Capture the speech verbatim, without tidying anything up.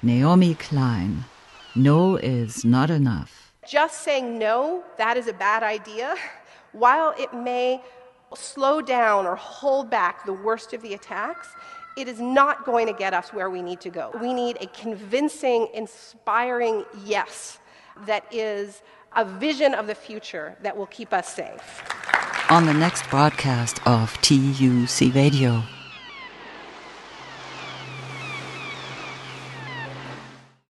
Naomi Klein, no is not enough. Just saying no, that is a bad idea, while it may slow down or hold back the worst of the attacks, it is not going to get us where we need to go. We need a convincing, inspiring yes that is a vision of the future that will keep us safe. On the next broadcast of T U C Radio.